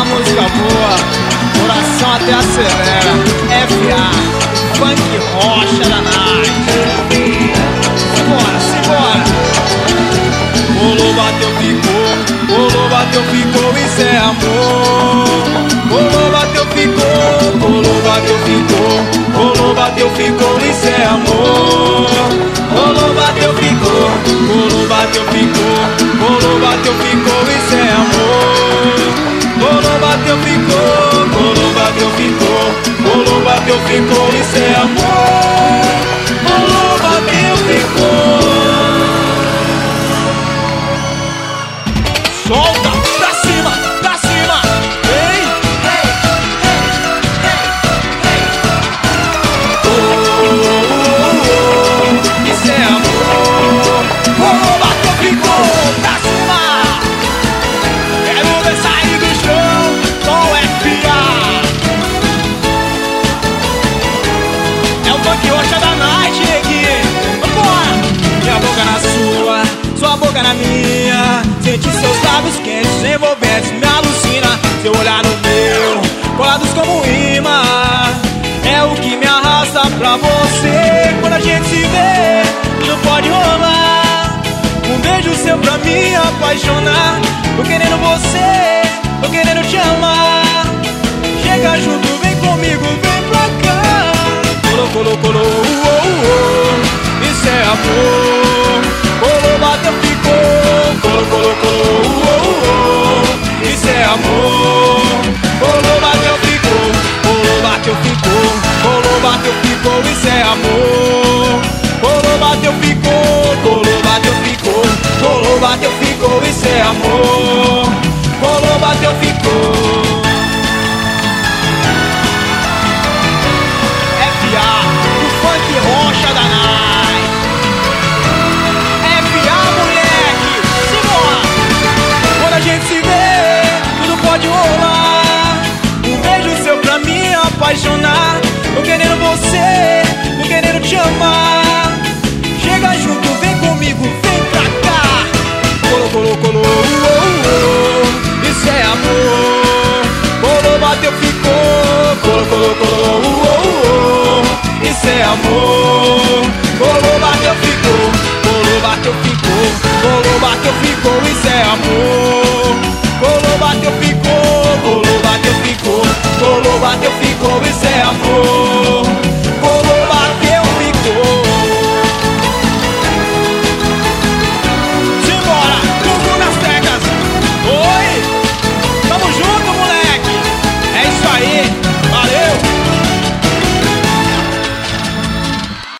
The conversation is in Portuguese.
música boa, coração até acelera. FA, funk rocha da night. Simbora, simbora. Rolou, bateu, ficou. Rolou, bateu, ficou, isso é amor. Rolou, bateu, ficou. Rolou, bateu, ficou. Rolou, bateu, ficou, isso é amor. Rolou, bateu, ficou. Rolou, bateu, ficou. Rolou, bateu, ficou, isso é amor. Rolou, bateu, ficou. Rolou, bateu, ficou. Rolou, bateu, ficou, isso é amor. Rolou, bateu, ficou. Solta, pra cima, pra cima. Ei, hey, hey, hey, hey. Oh, isso é amor. Rolou, bateu, ficou, pra cima. Quero ver sair do chão com o FA. É o funk rocha da night, neguinho. Vambora. Minha boca na sua boca na minha. Sente seus lábios quentes, envolventes, me alucina. Seu olhar no meu, colados como imã. É o que me arrasta pra você. Quando a gente se vê, não pode rolar. Um beijo seu pra me apaixonar. Tô querendo você, tô querendo te amar. Chega junto, vem comigo, vem pra cá. Colou, colou, colou, isso é amor. Colou, bateu, ficou. Colou, colou, colou, isso é amor. Colou, bateu, ficou. Colou, bateu, ficou. Colou, bateu, ficou, isso é amor. Colou, bateu, ficou. Colou, bateu, ficou. Colou, bateu, ficou, isso é amor. Colou, bateu, ficou. FA, o funk rocha da night. FA, moleque, simbora. Quando a gente se vê, tudo pode rolar. Um beijo seu pra me apaixonar. Tô querendo você, tô querendo te amar. Chega junto, vem comigo, vem pra cá. Colou, colou, colou, isso é amor. Colou, bateu, ficou. Colou, colou, colou, isso é amor. Colou, bateu, ficou. Colou, bateu, ficou. Colou, bateu, ficou, isso é amor. Colou, bateu, ficou. Colou, bateu, ficou. Colou, bateu, ficou, isso é amor. Colou, bateu, ficou. Simbora, Gugu nas teclas. Oi, tamo junto, moleque. É isso aí.